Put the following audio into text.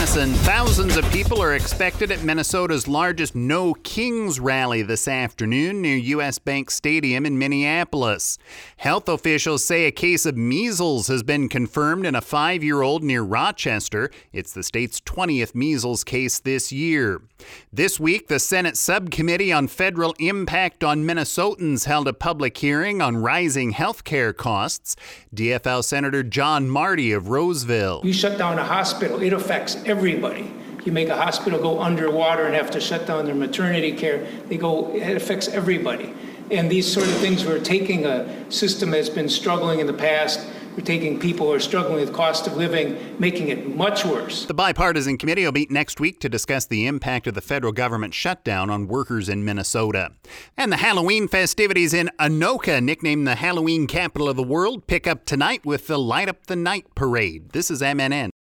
and thousands of people are expected at Minnesota's largest No Kings rally this afternoon near U.S. Bank Stadium in Minneapolis. Health officials say a case of measles has been confirmed in a 5-year-old near Rochester. It's the state's 20th measles case this year. This week, the Senate Subcommittee on Federal Impact on Minnesotans held a public hearing on rising health care costs. DFL Senator John Marty of Roseville. You shut down a hospital, it affects everybody. You make a hospital go underwater and have to shut down their maternity care, it affects everybody. And these sort of things, we're taking a system that's been struggling in the past, we're taking people who are struggling with cost of living, making it much worse. The bipartisan committee will meet next week to discuss the impact of the federal government shutdown on workers in Minnesota. And the Halloween festivities in Anoka, nicknamed the Halloween capital of the world, pick up tonight with the Light Up the Night parade. This is MNN.